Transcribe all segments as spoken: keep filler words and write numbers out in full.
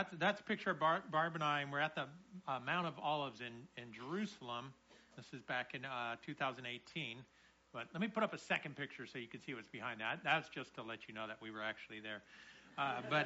That's, that's a picture of Bar, Barb and I, and we're at the uh, Mount of Olives in, in Jerusalem. This is back in uh, two thousand eighteen. But let me put up a second picture so you can see what's behind that. That's just to let you know that we were actually there. Uh, but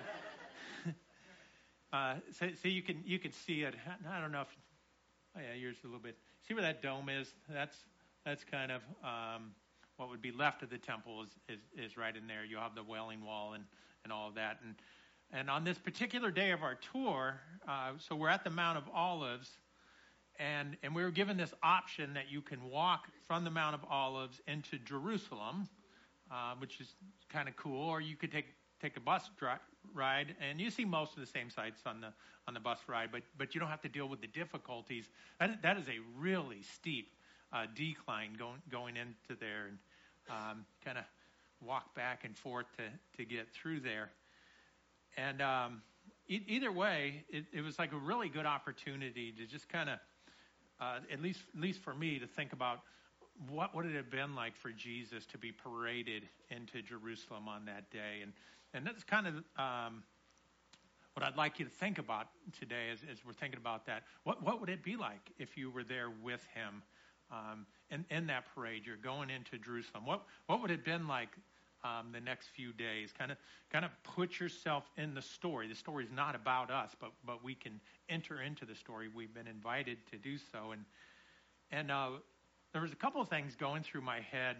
uh, so, so you can you can see it. I don't know if oh yeah, yours a little bit. See where that dome is? That's that's kind of um, what would be left of the temple is, is is right in there. You have the Wailing Wall and and all of that. And and on this particular day of our tour, uh, so we're at the Mount of Olives. And and we were given this option that you can walk from the Mount of Olives into Jerusalem, uh, which is kind of cool, or you could take take a bus dri- ride, and you see most of the same sights on the on the bus ride, but but you don't have to deal with the difficulties. That, that is a really steep uh, decline going going into there, and um, kind of walk back and forth to to get through there. And um, e- either way, it, it was like a really good opportunity to just kind of Uh, at least, at least for me, to think about what would it have been like for Jesus to be paraded into Jerusalem on that day, and and that's kind of um, what I'd like you to think about today as, as we're thinking about that. What what would it be like if you were there with him um, in in that parade? You're going into Jerusalem. What what would it have been like um, the next few days? Kind of kind of put yourself in the story. The story is not about us, but but we can enter into the story. We've been invited to do so, and and uh, there was a couple of things going through my head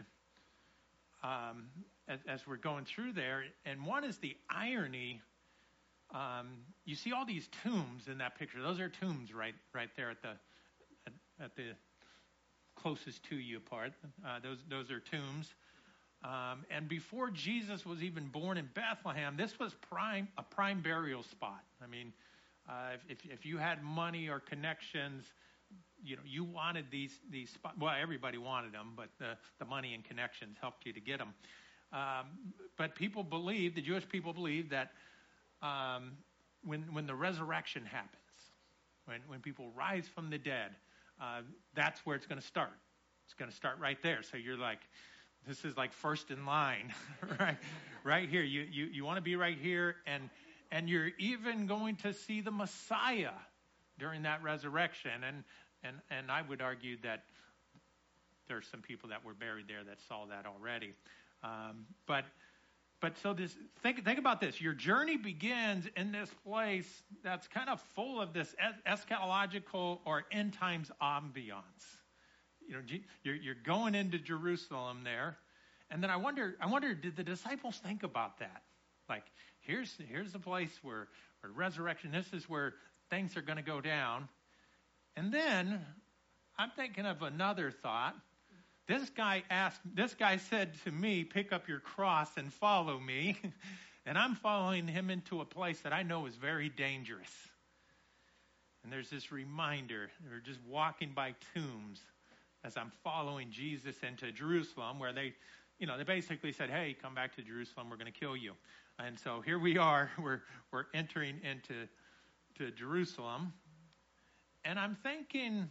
um, as, as we're going through there, and one is the irony. Um, you see all these tombs in that picture. Those are tombs right right there at the at, at the closest to you part. Uh, those those are tombs. Um, and before Jesus was even born in Bethlehem, this was prime a prime burial spot. I mean, uh, if, if if you had money or connections, you know, you wanted these these spots. Well, everybody wanted them, but the the money and connections helped you to get them. Um, but people believed, the Jewish people believed that um, when when the resurrection happens, when when people rise from the dead, uh, that's where it's going to start. It's going to start right there. So you're like, this is like first in line, right? Right here. You you you want to be right here, and and you're even going to see the Messiah during that resurrection. And and and I would argue that there's some people that were buried there that saw that already. Um, but but so this think think about this. Your journey begins in this place that's kind of full of this eschatological or end times ambiance. You know, you're, you're going into Jerusalem there, and then I wonder, I wonder, did the disciples think about that? Like, here's here's the place where, where resurrection. This is where things are going to go down, and then I'm thinking of another thought. This guy asked. This guy said to me, "Pick up your cross and follow me," and I'm following him into a place that I know is very dangerous. And there's this reminder: we're just walking by tombs as I'm following Jesus into Jerusalem, where they, you know, they basically said, "Hey, come back to Jerusalem. We're going to kill you." And so here we are. We're we're entering into to Jerusalem, and I'm thinking,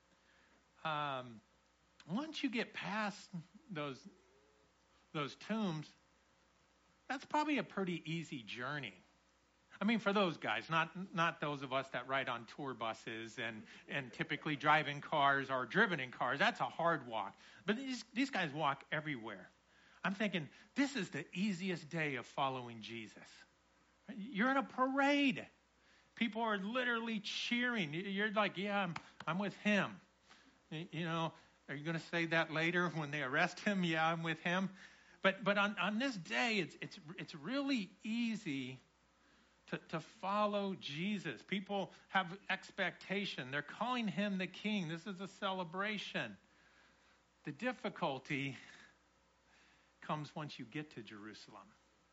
um, once you get past those those tombs, that's probably a pretty easy journey. I mean, for those guys, not not those of us that ride on tour buses and, and typically drive in cars or driven in cars. That's a hard walk. But these, these guys walk everywhere. I'm thinking, this is the easiest day of following Jesus. You're in a parade. People are literally cheering. You're like, yeah, I'm, I'm with him. You know, are you going to say that later when they arrest him? Yeah, I'm with him. But but on, on this day, it's it's it's really easy To, to follow Jesus. People have expectation. They're calling him the king. This is a celebration. The difficulty comes once you get to Jerusalem.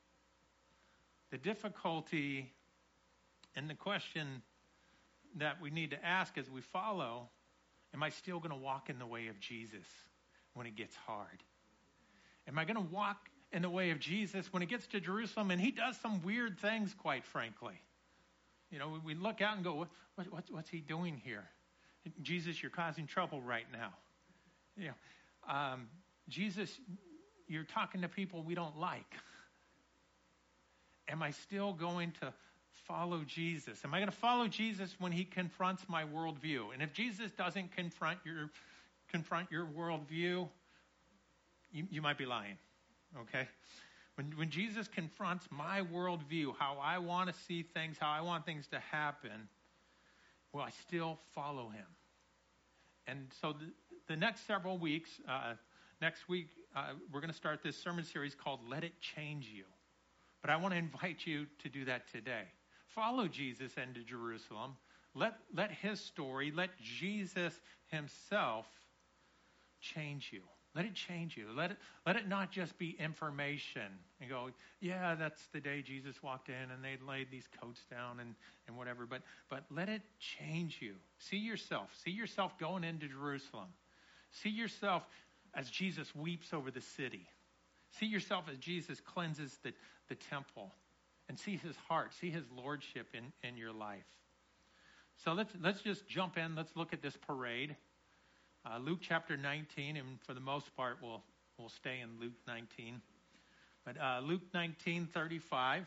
The difficulty and the question that we need to ask as we follow, am I still going to walk in the way of Jesus when it gets hard? Am I going to walk in the way of Jesus when it gets to Jerusalem, and he does some weird things, quite frankly? You know, we look out and go, what, what, what's, what's he doing here? Jesus, you're causing trouble right now. You know, um, Jesus, you're talking to people we don't like. Am I still going to follow Jesus? Am I going to follow Jesus when he confronts my worldview? And if Jesus doesn't confront your confront your worldview, you, you might be lying, okay? When, when Jesus confronts my worldview, how I want to see things, how I want things to happen, will I still follow him? And so the, the next several weeks, uh, next week, uh, we're going to start this sermon series called Let It Change You. But I want to invite you to do that today. Follow Jesus into Jerusalem. Let, let his story, let Jesus himself change you. Let it change you. Let it, let it not just be information and go, yeah, that's the day Jesus walked in and they laid these coats down and, and whatever. But, but let it change you. See yourself. See yourself going into Jerusalem. See yourself as Jesus weeps over the city. See yourself as Jesus cleanses the, the temple. And see his heart. See his lordship in, in your life. So let's, let's just jump in. Let's look at this parade. Uh, Luke chapter nineteen, and for the most part, we'll we'll stay in Luke nineteen. But uh, Luke nineteen thirty-five,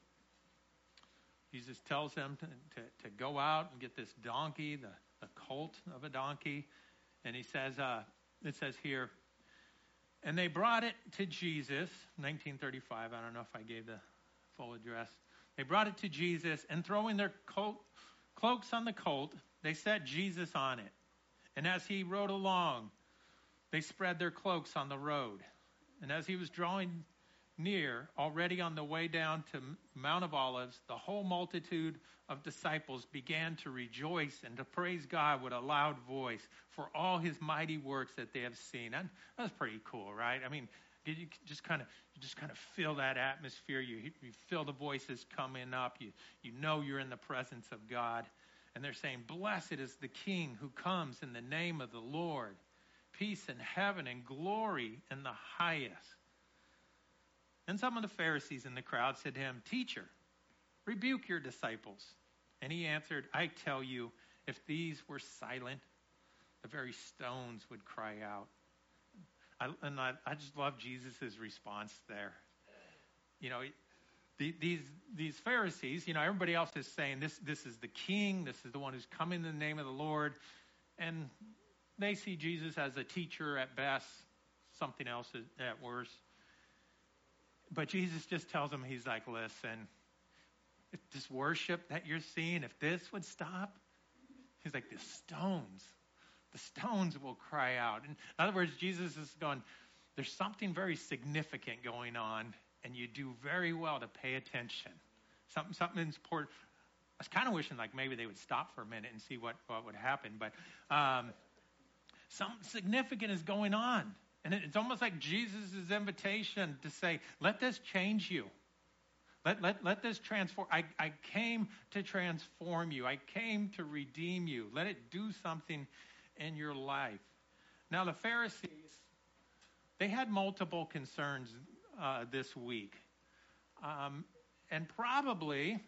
Jesus tells them to, to, to go out and get this donkey, the, the colt of a donkey, and he says, uh, it says here, and they brought it to Jesus. nineteen thirty-five. I don't know if I gave the full address. They brought it to Jesus, and throwing their coat, cloaks on the colt, they set Jesus on it. And as he rode along, they spread their cloaks on the road. And as he was drawing near, already on the way down to Mount of Olives, the whole multitude of disciples began to rejoice and to praise God with a loud voice for all his mighty works that they have seen. And that's pretty cool, right? I mean, you just kind of you just kind of feel that atmosphere. You, you feel the voices coming up. You, you know you're in the presence of God. And they're saying, blessed is the King who comes in the name of the Lord. Peace in heaven and glory in the highest. And some of the Pharisees in the crowd said to him, Teacher, rebuke your disciples. And he answered, I tell you, if these were silent, the very stones would cry out. I, and I, I just love Jesus' response there. You know, The, these these Pharisees, you know, everybody else is saying this this is the king, this is the one who's come in the name of the Lord, and they see Jesus as a teacher at best, something else at worst. But Jesus just tells them, he's like, listen, if this worship that you're seeing, if this would stop, he's like, the stones, the stones will cry out. In other words, Jesus is going, there's something very significant going on. And you do very well to pay attention. Something, something important. I was kind of wishing like maybe they would stop for a minute and see what, what would happen. But um, something significant is going on. And it, it's almost like Jesus' invitation to say, let this change you. Let, let, let this transform. I, I came to transform you. I came to redeem you. Let it do something in your life. Now the Pharisees, they had multiple concerns Uh, this week. Um, and probably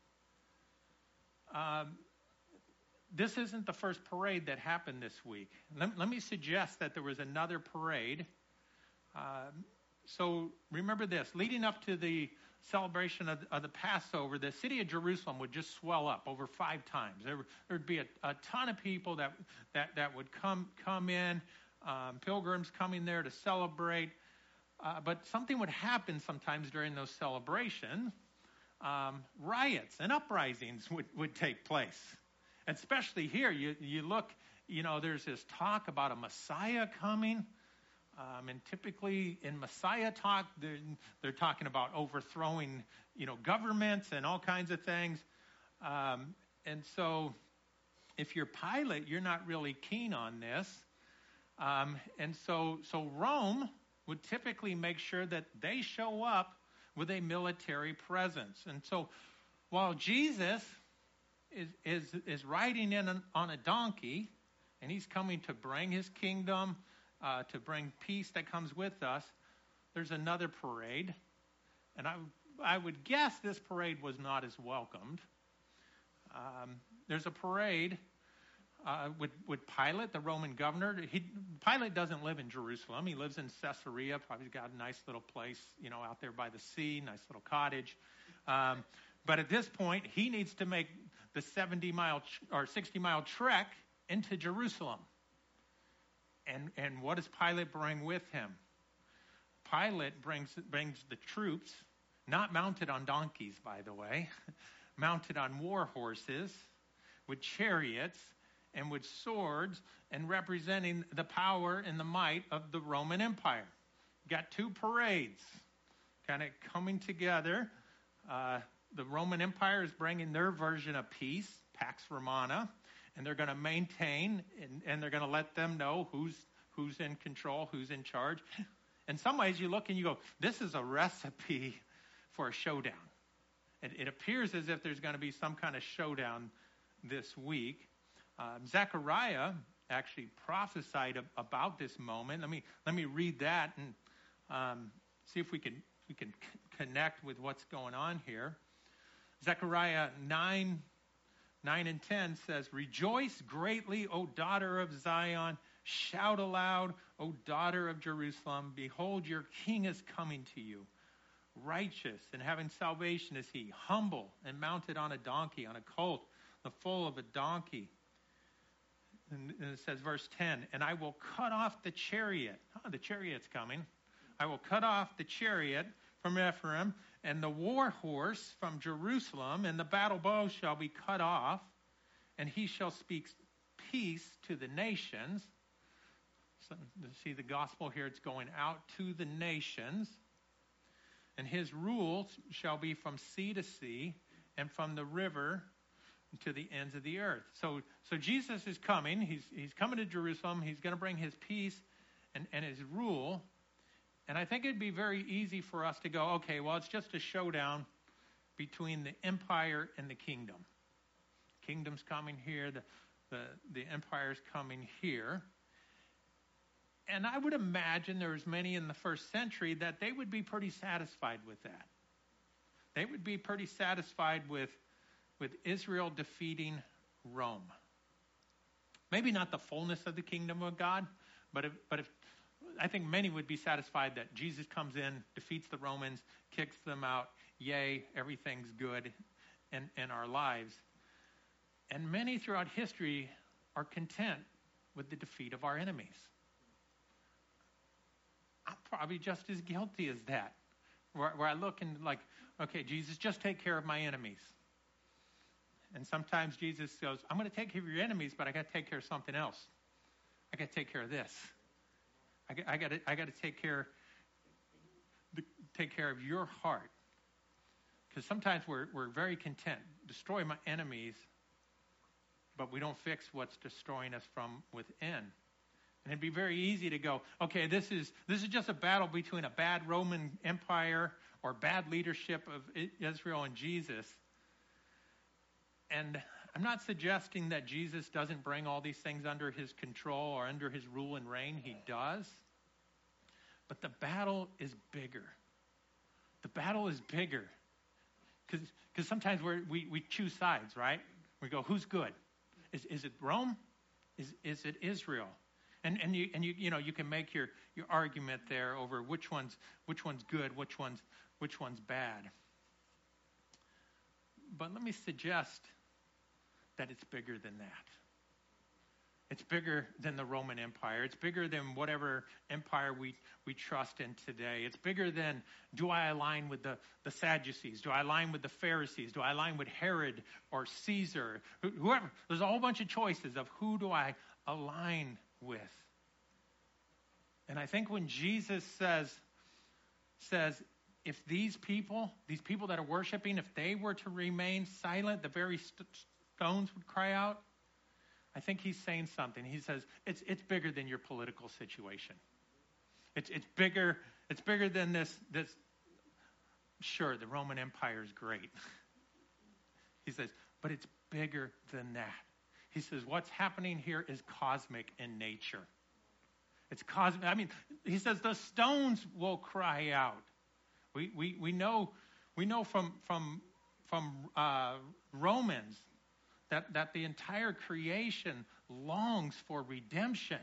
um, this isn't the first parade that happened this week. Let, let me suggest that there was another parade. Uh, so remember this, leading up to the celebration of, of the Passover, the city of Jerusalem would just swell up over five times. There would be a, a ton of people that, that, that would come, come in, um, pilgrims coming there to celebrate. Uh, but something would happen sometimes during those celebrations. Um, riots and uprisings would, would take place. And especially here, you, you look, you know, there's this talk about a Messiah coming. Um, and typically in Messiah talk, they're, they're talking about overthrowing, you know, governments and all kinds of things. Um, and so if you're Pilate, you're not really keen on this. Um, and so, so Rome would typically make sure that they show up with a military presence. And so while Jesus is is, is riding in an, on a donkey, and he's coming to bring his kingdom, uh, to bring peace that comes with us, there's another parade. And I, I would guess this parade was not as welcomed. Um, there's a parade Uh, with, with Pilate, the Roman governor. He, Pilate doesn't live in Jerusalem. He lives in Caesarea. Probably got a nice little place, you know, out there by the sea, nice little cottage. Um, But at this point, he needs to make the seventy mile or sixty mile trek into Jerusalem. And, and what does Pilate bring with him? Pilate brings, brings the troops, not mounted on donkeys, by the way, mounted on war horses, with chariots, and with swords, and representing the power and the might of the Roman Empire. You got two parades kind of coming together. Uh, the Roman Empire is bringing their version of peace, Pax Romana, and they're going to maintain, and, and they're going to let them know who's who's in control, who's in charge. In some ways, you look and you go, this is a recipe for a showdown. It, it appears as if there's going to be some kind of showdown this week. Um, Zechariah actually prophesied ab- about this moment. Let me let me read that and um, see if we can we can c- connect with what's going on here. Zechariah nine, nine and ten says, "Rejoice greatly, O daughter of Zion. Shout aloud, O daughter of Jerusalem. Behold, your king is coming to you. Righteous and having salvation is he, humble and mounted on a donkey, on a colt, the foal of a donkey." And it says, verse ten, "And I will cut off the chariot." Oh, the chariot's coming. "I will cut off the chariot from Ephraim, and the war horse from Jerusalem, and the battle bow shall be cut off, and he shall speak peace to the nations." So, see the gospel here, it's going out to the nations. "And his rule shall be from sea to sea, and from the river to the ends of the earth." So, so Jesus is coming. He's he's coming to Jerusalem. He's going to bring his peace and, and his rule. And I think it'd be very easy for us to go, okay, well, it's just a showdown between the empire and the kingdom. Kingdom's coming here. The the, the empire's coming here. And I would imagine there was many in the first century that they would be pretty satisfied with that. They would be pretty satisfied with, with Israel defeating Rome. Maybe not the fullness of the kingdom of God, but if, but if I think many would be satisfied that Jesus comes in, defeats the Romans, kicks them out. Yay, everything's good in, in our lives. And many throughout history are content with the defeat of our enemies. I'm probably just as guilty as that, where, where I look and like, okay, Jesus, just take care of my enemies. And sometimes Jesus goes, I'm going to take care of your enemies, but I got to take care of something else. I got to take care of this. I got, I got to, I got to take care, take care of your heart, because sometimes we're we're very content, destroy my enemies, but we don't fix what's destroying us from within. And it'd be very easy to go, okay, this is this is just a battle between a bad Roman Empire or bad leadership of Israel and Jesus. And I'm not suggesting that Jesus doesn't bring all these things under his control or under his rule and reign. He does. But the battle is bigger. The battle is bigger. Because sometimes we're, we we choose sides, right? We go, who's good? Is is it Rome? Is is it Israel? And and you and you you know you can make your, your argument there over which one's which one's good, which one's which one's bad. But let me suggest that it's bigger than that. It's bigger than the Roman Empire. It's bigger than whatever empire we, we trust in today. It's bigger than, do I align with the, the Sadducees? Do I align with the Pharisees? Do I align with Herod or Caesar? Whoever. There's a whole bunch of choices of who do I align with. And I think when Jesus says, says, if these people, these people that are worshiping, if they were to remain silent, the very st- stones would cry out. I think he's saying something. He says, it's it's bigger than your political situation. It's it's bigger, it's bigger than this, this. Sure, the Roman Empire is great. He says, but it's bigger than that. He says, what's happening here is cosmic in nature. It's cosmic. I mean, he says the stones will cry out. We we we know we know from from from uh, Romans that that the entire creation longs for redemption,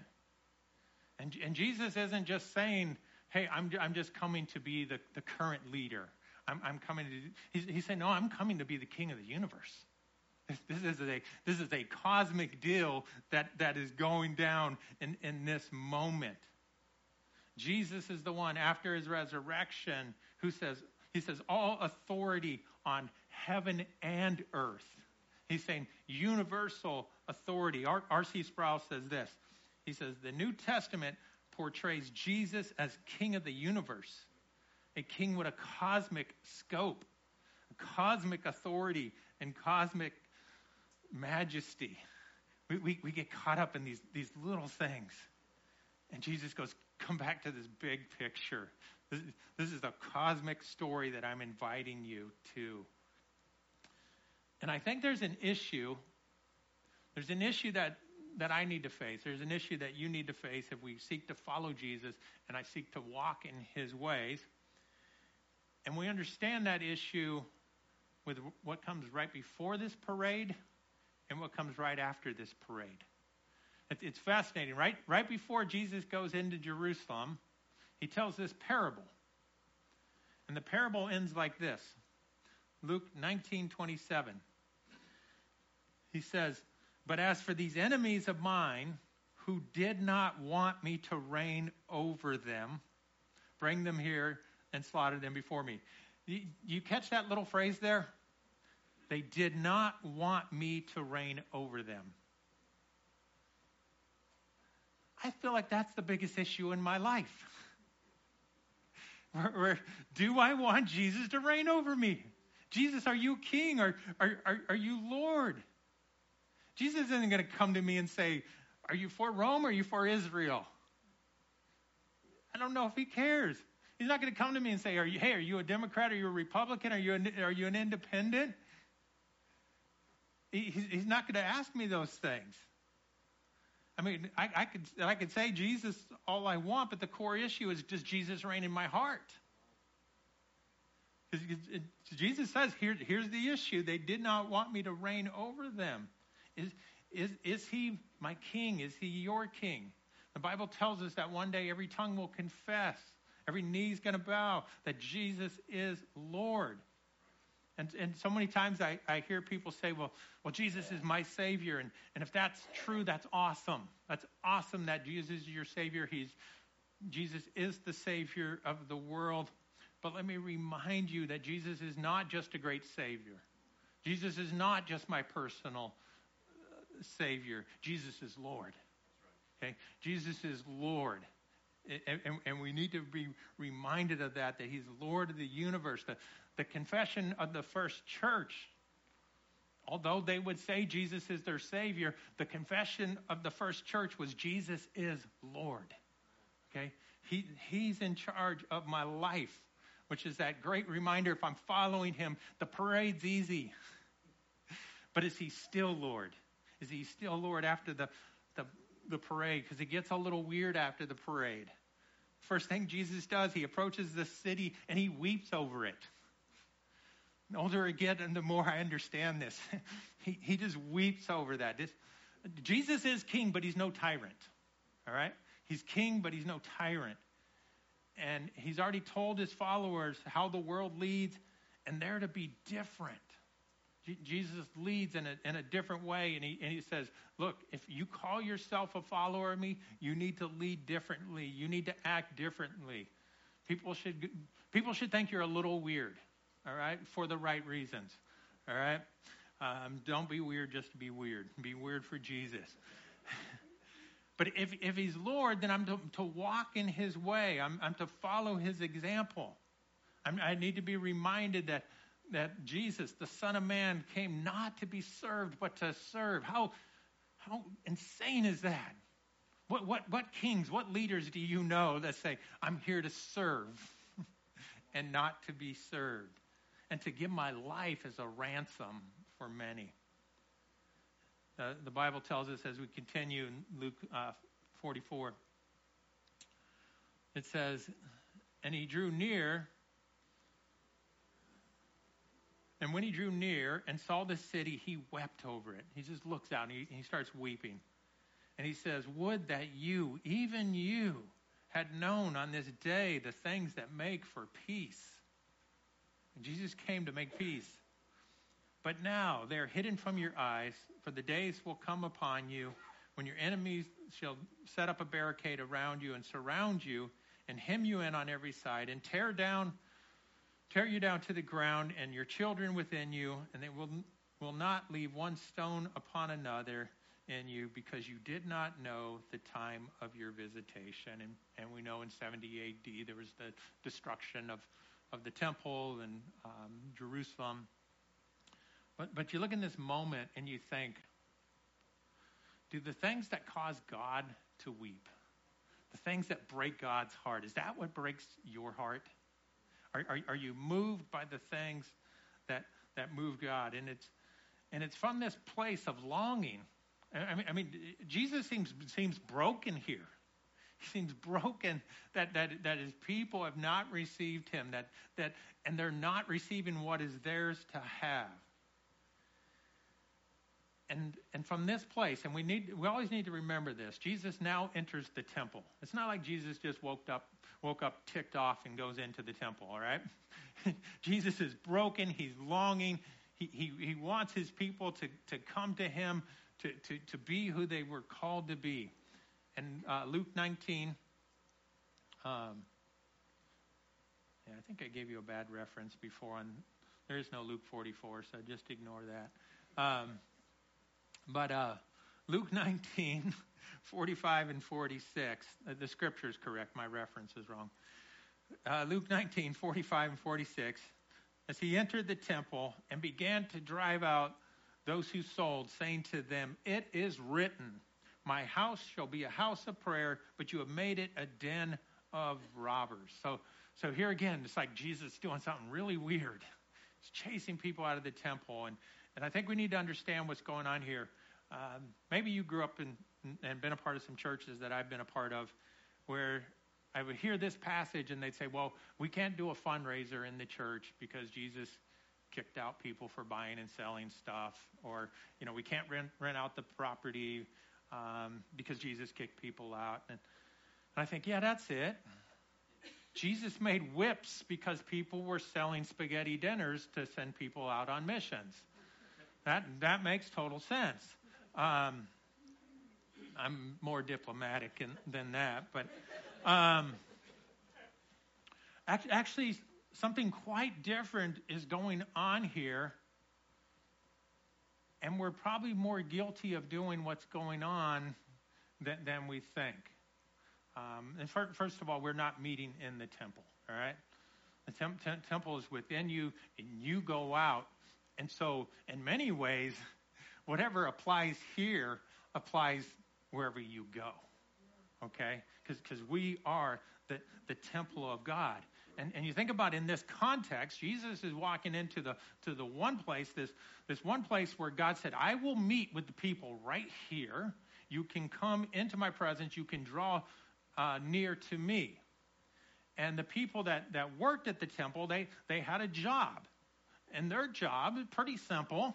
and and Jesus isn't just saying, "Hey, I'm I'm just coming to be the, the current leader. I'm, I'm coming to, he's, he's saying, no, I'm coming to be the king of the universe. This, this is a this is a cosmic deal that, that is going down in, in this moment. Jesus is the one after his resurrection who says, he says, all authority on heaven and earth. He's saying universal authority. R C Sproul says this. He says, the New Testament portrays Jesus as king of the universe, a king with a cosmic scope, a cosmic authority, and cosmic majesty. We, we, we get caught up in these, these little things. And Jesus goes, come back to this big picture. This, this is the cosmic story that I'm inviting you to. And I think there's an issue. There's an issue that, that I need to face. There's an issue that you need to face if we seek to follow Jesus and I seek to walk in his ways. And we understand that issue with what comes right before this parade and what comes right after this parade. It, it's fascinating. Right, right before Jesus goes into Jerusalem, he tells this parable. And the parable ends like this. Luke nineteen twenty-seven. He says, but as for these enemies of mine who did not want me to reign over them, bring them here and slaughter them before me. You, you catch that little phrase there? They did not want me to reign over them. I feel like that's the biggest issue in my life. Where, where, do I want Jesus to reign over me? Jesus, are you king? Or are, are, are you Lord? Jesus isn't going to come to me and say, are you for Rome or are you for Israel? I don't know if he cares. He's not going to come to me and say, "Are you? Hey, are you a Democrat? Are you a Republican? Are you a, are you an independent?" He, he's not going to ask me those things. I mean, I, I could I could say Jesus all I want, but the core issue is, does Jesus reign in my heart? Because Jesus says, Here, here's the issue. They did not want me to reign over them. Is, is, is he my king? Is he your king? The Bible tells us that one day every tongue will confess, every knee is going to bow, that Jesus is Lord. And, and so many times I, I hear people say, well, well, Jesus is my Savior. And, and if that's true, that's awesome. That's awesome that Jesus is your Savior. He's, Jesus is the Savior of the world. But let me remind you that Jesus is not just a great Savior. Jesus is not just my personal uh, Savior. Jesus is Lord. Okay? Jesus is Lord. And, and, and we need to be reminded of that, that he's Lord of the universe. The, the confession of the first church, although they would say Jesus is their Savior, the confession of the first church was Jesus is Lord. Okay? He, he's in charge of my life, which is that great reminder, if I'm following him, the parade's easy. But is he still Lord? Is he still Lord after the, the, the parade? Because it gets a little weird after the parade. First thing Jesus does, he approaches the city and he weeps over it. The older I get and the more I understand this, he, he just weeps over that. This, Jesus is king, but he's no tyrant. All right? He's king, but he's no tyrant. And he's already told his followers how the world leads, and they're to be different. J- Jesus leads in a, in a different way, and he, and he says, look, if you call yourself a follower of me, you need to lead differently. You need to act differently. People should, people should think you're a little weird, all right, for the right reasons, all right? Um, don't be weird just to be weird. Be weird for Jesus. But if, if he's Lord, then I'm to, to walk in his way. I'm, I'm to follow his example. I'm, I need to be reminded that, that Jesus, the Son of Man, came not to be served, but to serve. How, how insane is that? What, what, what kings, what leaders do you know that say, I'm here to serve and not to be served, and to give my life as a ransom for many? Uh, the Bible tells us as we continue in Luke uh, forty-four, it says, and he drew near, and when he drew near and saw the city, he wept over it. He just looks out and he, he starts weeping. And he says, would that you, even you, had known on this day the things that make for peace. Jesus came to make peace. But now they are hidden from your eyes, for the days will come upon you when your enemies shall set up a barricade around you and surround you and hem you in on every side and tear down, tear you down to the ground and your children within you, and they will, will not leave one stone upon another in you, because you did not know the time of your visitation. And, and we know in seventy A D there was the destruction of, of the temple and um, Jerusalem. But, but you look in this moment and you think, do the things that cause God to weep, the things that break God's heart, is that what breaks your heart? Are, are, are you moved by the things that, that move God? And it's, and it's from this place of longing. I mean, I mean, Jesus seems seems broken here. He seems broken that, that, that his people have not received him, that that and they're not receiving what is theirs to have. And and from this place, and we need we always need to remember this, Jesus now enters the temple. It's not like Jesus just woke up woke up ticked off and goes into the temple, all right? Jesus is broken, he's longing, he he, he wants his people to, to come to him. To, to, to be who they were called to be. And uh, Luke nineteen, um, yeah, I think I gave you a bad reference before. On there is no Luke forty-four, so just ignore that. Um, but uh, Luke nineteen, forty-five and forty-six, uh, the scripture is correct, my reference is wrong. Uh, Luke nineteen, forty-five and forty-six, as he entered the temple and began to drive out those who sold, saying to them, it is written, my house shall be a house of prayer, but you have made it a den of robbers. So so here again, it's like Jesus doing something really weird. He's chasing people out of the temple. And, and I think we need to understand what's going on here. Um, maybe you grew up in, and been a part of some churches that I've been a part of where I would hear this passage and they'd say, well, we can't do a fundraiser in the church because Jesus kicked out people for buying and selling stuff, or, you know, we can't rent rent out the property um, because Jesus kicked people out. And, and I think, yeah, that's it. Jesus made whips because people were selling spaghetti dinners to send people out on missions. That that makes total sense. Um, I'm more diplomatic in, than that, but um, actually. Something quite different is going on here, and we're probably more guilty of doing what's going on than, than we think. Um, and for, first of all, we're not meeting in the temple, all right? The temp, tem, temple is within you, and you go out. And so, in many ways, whatever applies here applies wherever you go, okay? Because we are the, the temple of God. And, and you think about in this context, Jesus is walking into the to the one place, this, this one place where God said, I will meet with the people right here. You can come into my presence. You can draw uh, near to me. And the people that, that worked at the temple, they, they had a job. And their job, pretty simple,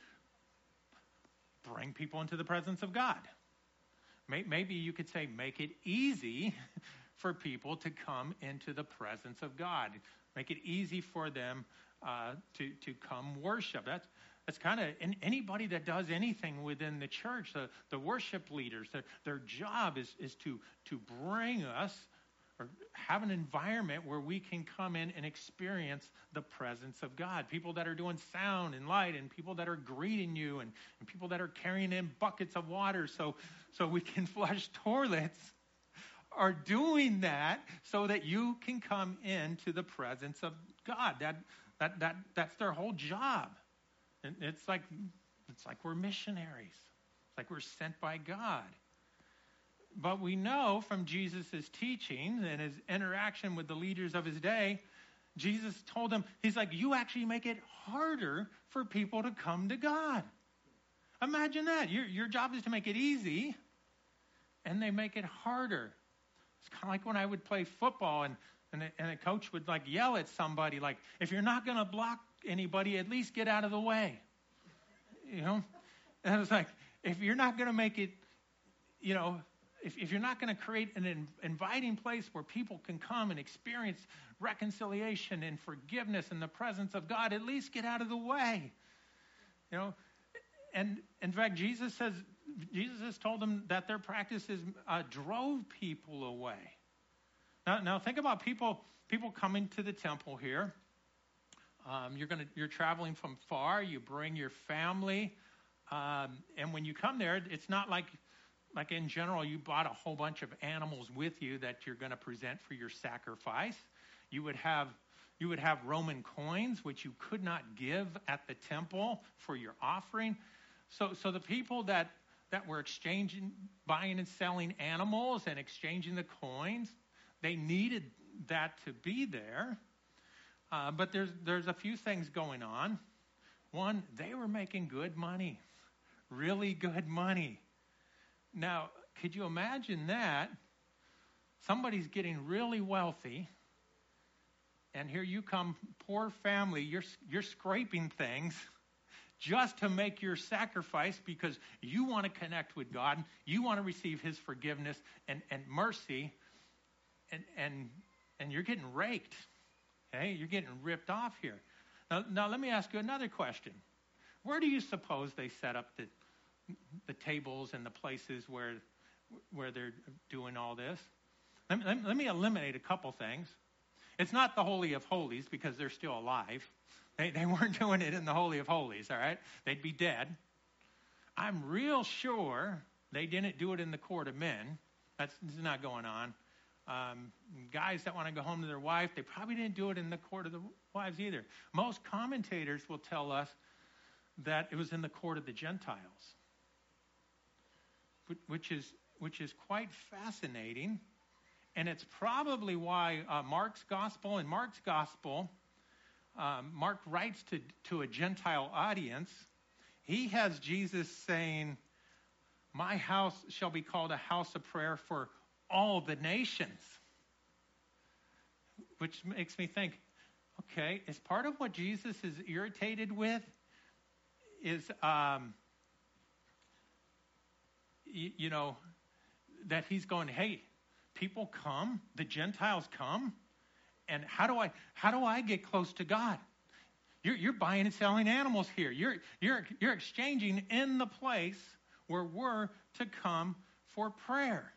bring people into the presence of God. Maybe you could say make it easy for people to come into the presence of God. Make it easy for them uh, to, to come worship. That's that's kind of anybody that does anything within the church, the, the worship leaders, their, their job is, is to, to bring us or have an environment where we can come in and experience the presence of God. People that are doing sound and light, and people that are greeting you, and, and people that are carrying in buckets of water so, so we can flush toilets, are doing that so that you can come into the presence of God. That that that that's their whole job. And it's like it's like we're missionaries. It's like we're sent by God. But we know from Jesus' teachings and his interaction with the leaders of his day, Jesus told them, he's like, you actually make it harder for people to come to God. Imagine that. Your, your job is to make it easy, and they make it harder. It's kind of like when I would play football and, and, the, and the coach would like yell at somebody, like, if you're not going to block anybody, at least get out of the way. You know? And it's like, if you're not going to make it, you know, if, if you're not going to create an in, inviting place where people can come and experience reconciliation and forgiveness in the presence of God, at least get out of the way. You know, and in fact, Jesus says, Jesus has told them that their practices uh, drove people away. Now, now think about people, people coming to the temple here. Um, you're going to, you're traveling from far. You bring your family, um, and when you come there, it's not like, like in general, you bought a whole bunch of animals with you that you're going to present for your sacrifice. You would have, you would have Roman coins, which you could not give at the temple for your offering. So, so the people that that were exchanging, buying and selling animals and exchanging the coins, they needed that to be there. Uh, but there's there's a few things going on. One, they were making good money, really good money. Now, could you imagine that? Somebody's getting really wealthy, and here you come, poor family, you're you're scraping things just to make your sacrifice because you want to connect with God, you want to receive his forgiveness and, and mercy, and and and you're getting raked. Okay? You're getting ripped off here. Now, now let me ask you another question. Where do you suppose they set up the the tables and the places where where they're doing all this? Let me, let, let me eliminate a couple things. It's not the Holy of Holies because they're still alive. They, they weren't doing it in the Holy of Holies, all right? They'd be dead. I'm real sure they didn't do it in the court of men. That's, that's not going on. Um, guys that want to go home to their wife, they probably didn't do it in the court of the wives either. Most commentators will tell us that it was in the court of the Gentiles, which is which is quite fascinating. And it's probably why uh, Mark's gospel, in Mark's gospel, um, Mark writes to, to a Gentile audience. He has Jesus saying, my house shall be called a house of prayer for all the nations. Which makes me think, okay, is part of what Jesus is irritated with is, um, you, you know, that he's going, hey, people come, the Gentiles come, and how do I how do I get close to God? You're, you're buying and selling animals here. You're you're you're exchanging in the place where we're to come for prayer.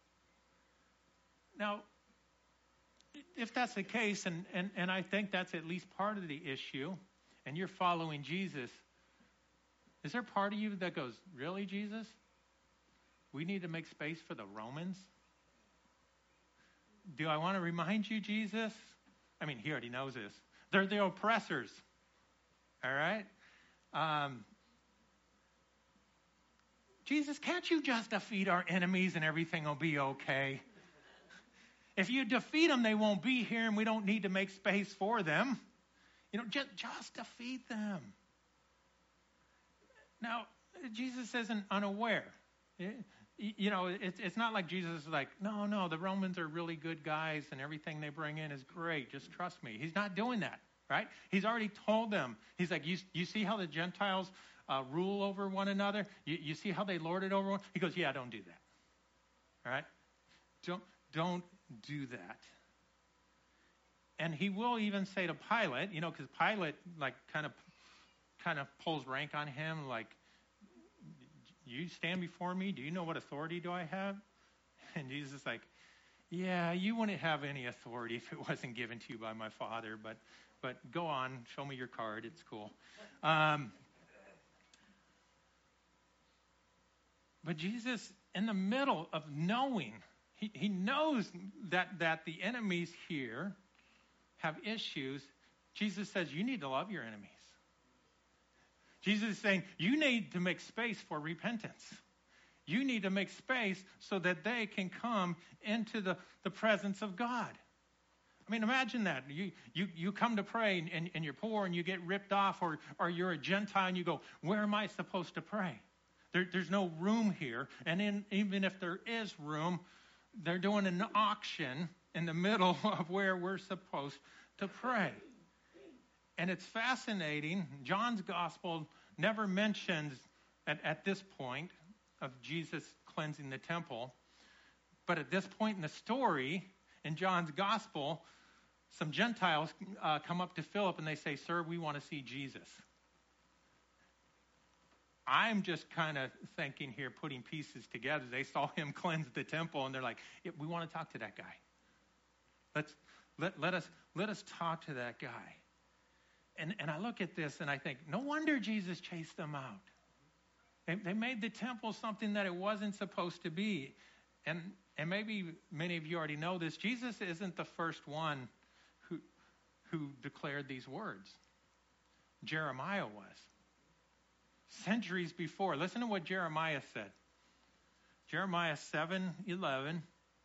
Now, if that's the case, and, and, and I think that's at least part of the issue, and you're following Jesus, is there part of you that goes, really, Jesus? We need to make space for the Romans? Do I want to remind you, Jesus? I mean, he already knows this. They're the oppressors. All right? Um, Jesus, can't you just defeat our enemies and everything will be okay? If you defeat them, they won't be here and we don't need to make space for them. You know, just, just defeat them. Now, Jesus isn't unaware. It, You know, it's it's not like Jesus is like, no, no, the Romans are really good guys and everything they bring in is great. Just trust me. He's not doing that, right? He's already told them. He's like, you, you see how the Gentiles uh, rule over one another? You, you see how they lord it over one? He goes, yeah, don't do that. All right? Don't, don't do that. And he will even say to Pilate, you know, because Pilate, like, kind of kind of pulls rank on him, like, you stand before me? Do you know what authority do I have? And Jesus is like, yeah, you wouldn't have any authority if it wasn't given to you by my Father, but but go on, show me your card. It's cool. Um, but Jesus, in the middle of knowing, he, he knows that, that the enemies here have issues. Jesus says, you need to love your enemies. Jesus is saying, you need to make space for repentance. You need to make space so that they can come into the, the presence of God. I mean, imagine that. You you, you come to pray and, and you're poor and you get ripped off, or, or you're a Gentile and you go, where am I supposed to pray? There, there's no room here. And in, even if there is room, they're doing an auction in the middle of where we're supposed to pray. And it's fascinating. John's gospel never mentions at, at this point of Jesus cleansing the temple. But at this point in the story, in John's gospel, some Gentiles uh, come up to Philip and they say, "Sir, we want to see Jesus." I'm just kind of thinking here, putting pieces together. They saw him cleanse the temple, and they're like, yeah, "We want to talk to that guy. Let's let let us let us talk to that guy." And and I look at this and I think, no wonder Jesus chased them out. They, they made the temple something that it wasn't supposed to be. And and maybe many of you already know this. Jesus isn't the first one who who declared these words. Jeremiah was. Centuries before. Listen to what Jeremiah said. Jeremiah seven eleven.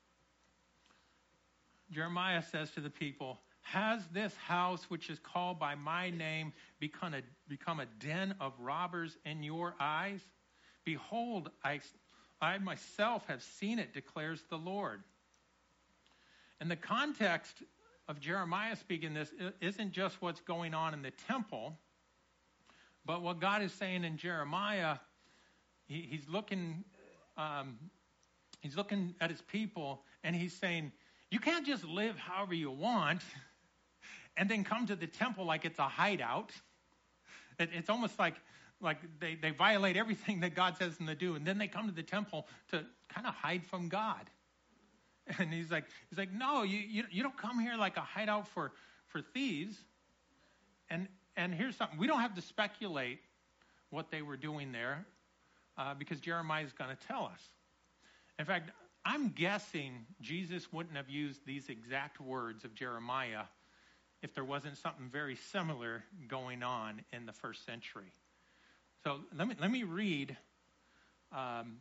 Jeremiah says to the people, "Has this house which is called by my name become a, become a den of robbers in your eyes? Behold, I, I myself have seen it, declares the Lord." And the context of Jeremiah speaking this isn't just what's going on in the temple, but what God is saying in Jeremiah. He, he's looking, um, he's looking at his people, and he's saying, you can't just live however you want and then come to the temple like it's a hideout. It, it's almost like like they, they violate everything that God says them to do, and then they come to the temple to kind of hide from God. And he's like, he's like, no, you, you you don't come here like a hideout for for thieves. And and here's something: we don't have to speculate what they were doing there, uh, because Jeremiah is going to tell us. In fact, I'm guessing Jesus wouldn't have used these exact words of Jeremiah if there wasn't something very similar going on in the first century. So let me let me read um,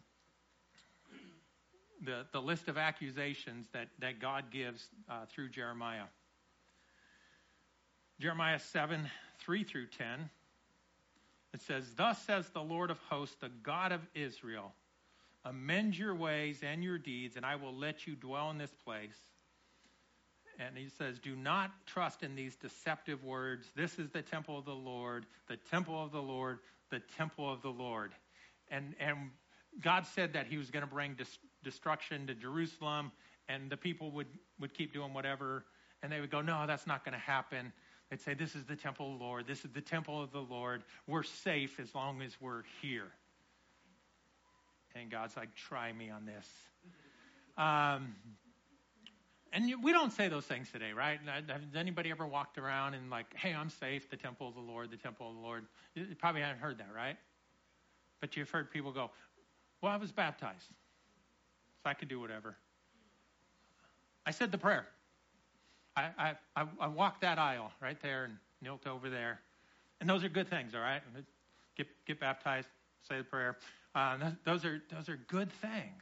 the the list of accusations that that God gives uh, through Jeremiah. Jeremiah seven three through ten. It says, "Thus says the Lord of hosts, the God of Israel, amend your ways and your deeds, and I will let you dwell in this place." And he says, "Do not trust in these deceptive words. This is the temple of the Lord, the temple of the Lord, the temple of the Lord." And and God said that he was going to bring dis- destruction to Jerusalem, and the people would, would keep doing whatever. And they would go, "No, that's not going to happen." They'd say, "This is the temple of the Lord. This is the temple of the Lord. We're safe as long as we're here." And God's like, "Try me on this." Um, and you, we don't say those things today, right? Has anybody ever walked around and like, "Hey, I'm safe, the temple of the Lord, the temple of the Lord"? You probably haven't heard that, right? But you've heard people go, "Well, I was baptized, so I could do whatever. I said the prayer. I, I, I, I walked that aisle right there and knelt over there." And those are good things, all right? Get, get baptized, say the prayer. Uh, those are those are good things.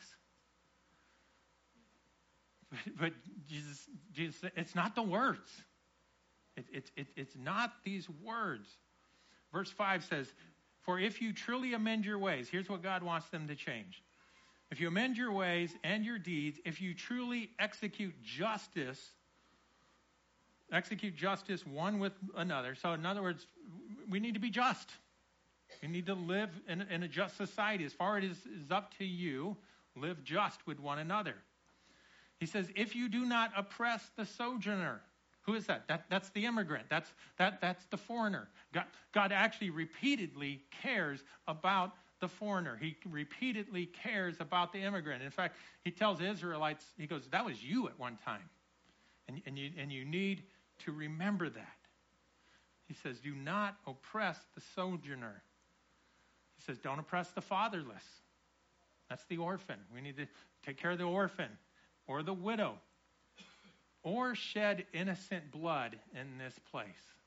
But, but Jesus, Jesus, it's not the words. It, it, it, it's not these words. Verse five says, "For if you truly amend your ways," here's what God wants them to change. "If you amend your ways and your deeds, if you truly execute justice, execute justice one with another." So in other words, we need to be just. We need to live in, in a just society. As far as it is, is up to you, live just with one another. He says, "If you do not oppress the sojourner." Who is that? That that's the immigrant. That's that that's the foreigner. God, God actually repeatedly cares about the foreigner. He repeatedly cares about the immigrant. In fact, he tells the Israelites, he goes, "That was you at one time. And, and you and you need to remember that." He says, "Do not oppress the sojourner." He says, "Don't oppress the fatherless." That's the orphan. We need to take care of the orphan or the widow, or shed innocent blood in this place.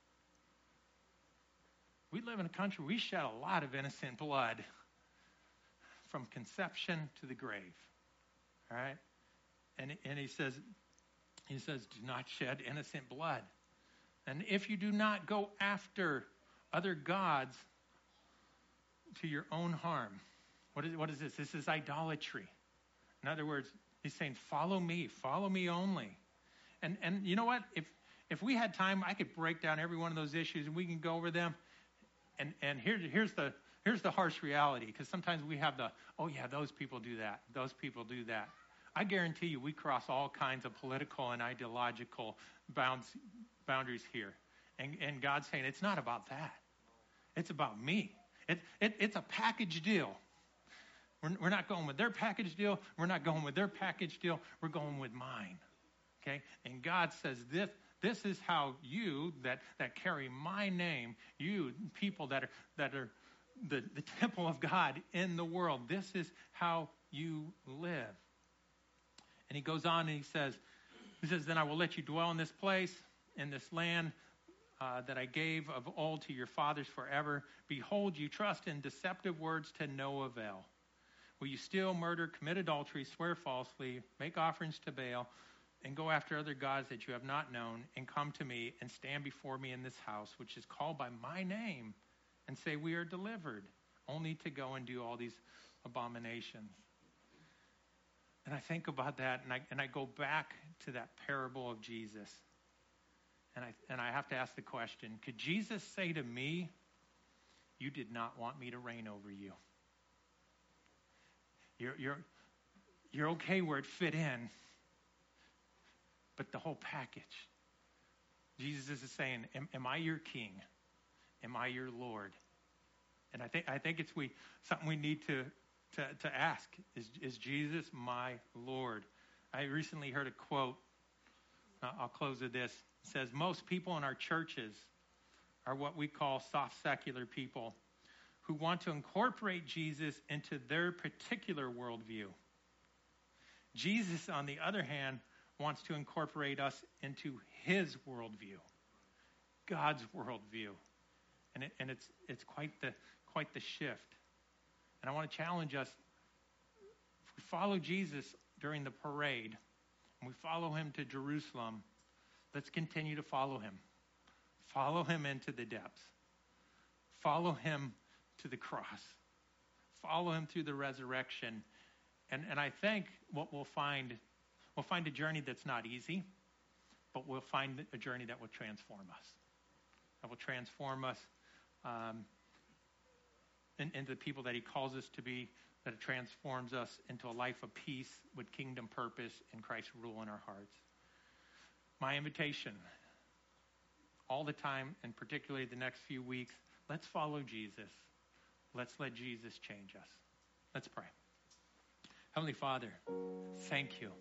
We live in a country, we shed a lot of innocent blood from conception to the grave. All right? And, and he says, he says, "Do not shed innocent blood. And if you do not go after other gods to your own harm." What is, what is this? This is idolatry. In other words, he's saying, follow me, follow me only. And and you know what? If if we had time, I could break down every one of those issues and we can go over them. And and here, here's the here's the harsh reality, because sometimes we have the, oh yeah, those people do that. Those people do that. I guarantee you we cross all kinds of political and ideological bounds, boundaries here. And, and God's saying, it's not about that. It's about me. It, it, it's a package deal. We're, we're not going with their package deal. We're not going with their package deal. We're going with mine. Okay? And God says this, this is how you that, that carry my name, you people that are, that are the, the temple of God in the world, this is how you live. And he goes on and he says, he says, then I will let you dwell in this place, in this land uh, that I gave of old to your fathers forever. Behold, you trust in deceptive words to no avail. Will you steal, murder, commit adultery, swear falsely, make offerings to Baal, and go after other gods that you have not known, and come to me and stand before me in this house, which is called by my name, and say, we are delivered, only to go and do all these abominations? And I think about that, and I and I go back to that parable of Jesus. And I and I have to ask the question, could Jesus say to me, you did not want me to reign over you? You're you're you're okay where it fit in, but the whole package. Jesus is saying, am, am I your king? Am I your Lord? And I think I think it's we something we need to To, to ask, is, is Jesus my Lord? I recently heard a quote. Uh, I'll close with this. It says, most people in our churches are what we call soft secular people who want to incorporate Jesus into their particular worldview. Jesus, on the other hand, wants to incorporate us into his worldview, God's worldview. And, it, and it's it's quite the quite the shift. And I want to challenge us, if we follow Jesus during the parade, and we follow him to Jerusalem, let's continue to follow him. Follow him into the depths. Follow him to the cross. Follow him through the resurrection. And, and I think what we'll find, we'll find a journey that's not easy, but we'll find a journey that will transform us. That will transform us um, And, and the people that he calls us to be, that it transforms us into a life of peace with kingdom purpose and Christ's rule in our hearts. My invitation, all the time, and particularly the next few weeks, let's follow Jesus. Let's let Jesus change us. Let's pray. Heavenly Father, thank you.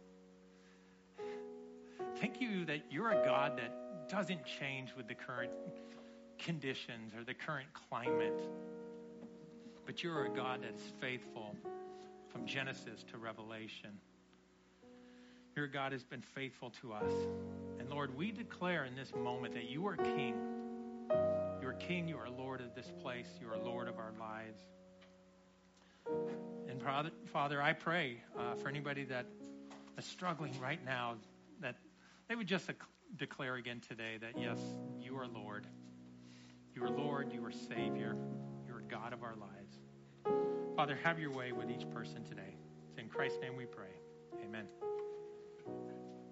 Thank you that you're a God that doesn't change with the current conditions or the current climate. But you're a God that is faithful from Genesis to Revelation. Your God has been faithful to us. And Lord, we declare in this moment that you are King. You are King, you are Lord of this place, you are Lord of our lives. And Father, Father I pray uh, for anybody that is struggling right now, that they would just declare again today that yes, you are Lord. You are Lord, you are Savior, you are God of our lives. Father, have your way with each person today. It's in Christ's name we pray. Amen.